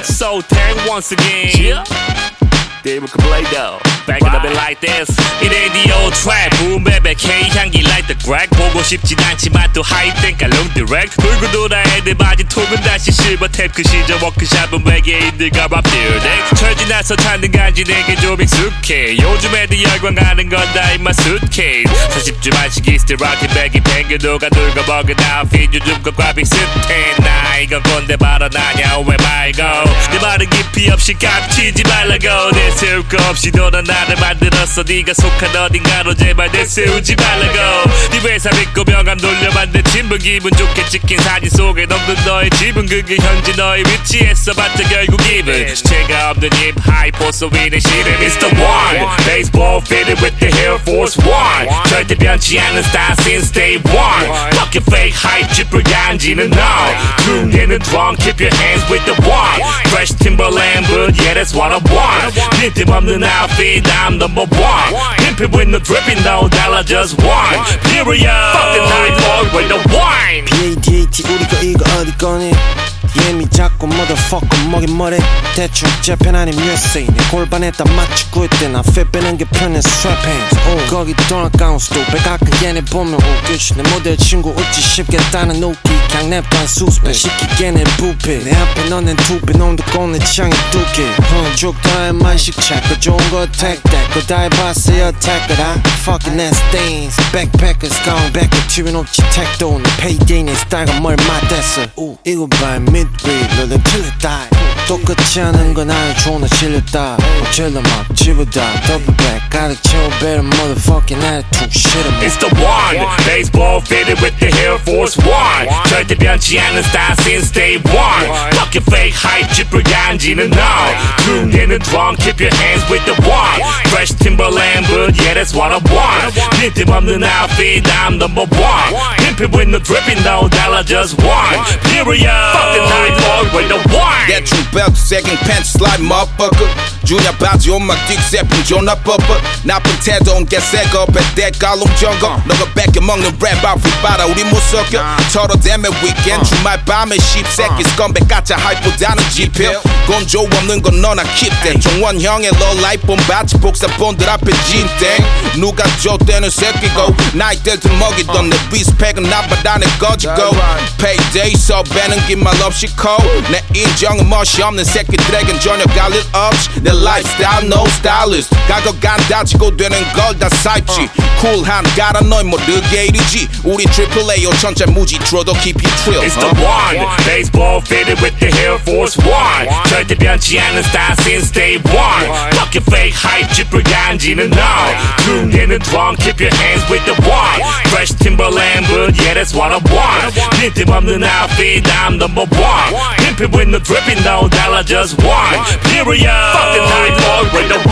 So tag once again. David Caballero, back it up and like this. 이 radio trap, boom baby, K 향기 like the crack. 보고 싶진 않지만 또 hype 땡 깔롱 direct. 돌고 돌아 애들 바지 톡은 다시 실버 탭. 그 시절 워크샵은 외계인들과 밥 딜덱. 철지 나서 찾는 간지 내게 좀 익숙해. 요즘 애들 열광 가는 건 다 in my suitcase. 40주 만식이 still rockin' baggy 뱅그도가 놀고 먹은 outfit. 요즘 것과 비슷해. 나 이건 꼰대 발언하냐 왜 말고. 내 말은 깊이 없이 깝치지 말라고. 세울 거 없이 너는 나를 만들었어. 네가 속한 어딘가로 제발 내세우지 말라고. 네 회사 믿고 명함 돌려 만든 친분. 기분 좋게 찍힌 사진 속에 넘는 너의 지분. 그게 현재 너의 위치에서 봤자 결국 기분. 주체가 없는 힙 하이포 소위는 시름. It's the one baseball fitted with the Air Force One. 절대 변치 않는 style since day one. Fuck your fake hype 쥐뿔 간지는 너. 흉내는 drunk keep your hands with the one. Fresh Timberland but yeah that's what I want. 빈틈 없는 outfit, I'm number one. Pimpin' with no dripping, no dollar, just one. Period. Fuck the night, boy, with the wine. PADAT 우리가 이거 어디 거니? 예미 잡고 motherfucker 먹인 머리. 대충 재팬 아님 USA. 내 골반에다 맞추고 있대. 나 fit 빼는 게 편해 strap hands. 거기 돌아가운 스토페 가끔 걔네 보면 웃기지. 내 모델 친구 웃지 쉽겠다는 웃기. 그냥 냅단 수습해 시키게 내 부패. 내 앞에 너넨 두배 놈도 꼰내 창이 두개. 죽더라의 만식 체크 좋은 거 take that. 그거 다 해봤어요 attack it. I fucking ass things. Backpackers gone back. 튀면 없지 택도. 내 payday 내 스타일과 뭘 맞댔어. 이거 봐 midway 너는 틀렸다. 똑같지 않은 건 아주 존나 질렸다. 어쩔라 막 집어다 double back 가득 채워 better motherfucking attitude shit em. It's the one baseball fitted with the Air Force One. 절대 변치 않는 style since day one. Fuck your fake hype 쥐뿔 간지는 너. 흉내는 drunk keep your hands with the one. Fresh Timberland but yeah that's what I want. 빈틈 없는 outfit I'm number one. Pimpin' with no dripping no dollar just one. Period. Fuck the night boy with the wine. 대충 벨트 세깅 팬츠 슬라임 motherfucker. 주냐 바지 옷막 딕세품 존나 뻗뻗. 나쁜 태도는 개새거 배대 깔롱 정거. 너가 뺏겨 먹는 랩 아웃핏 봐라 우리 못 섞여. 털어대매 위켄드 주말 밤에 씹새끼 스컴백 가짜 하이보다는 지표. 곤조 없는 건 너나 킵대. 종원형의 롤라이프 본바치 복사본들 앞에 진땡. 누가 줬대는 새끼고 나이들 먹이던 내 리스펙은 나보다 내 거지고. Payday 섭외는 긴말 없이 cold. 내 인정은 멋이 없는 새끼들에겐 전혀 갈 일 없이. 내 lifestyle no stylist. 가격 안 다지고 되는 걸 다 사입지. 쿨한 가라 너희 모르게 이르지. 우리 AAA 5천짜 무지 들어도 keep you trill. It's the one baseball fitted with the Air Force One. 절대 변치 않는 style since day one. Fuck your fake hype 쥐뿔 간지는 너. 흉내는 drunk keep your hands with the one. Fresh Timberland but yeah that's what I want. 빈틈 없는 outfit I'm number one. Pimpin' with no dripping no dollar just one. Period. Fuck the night boy with the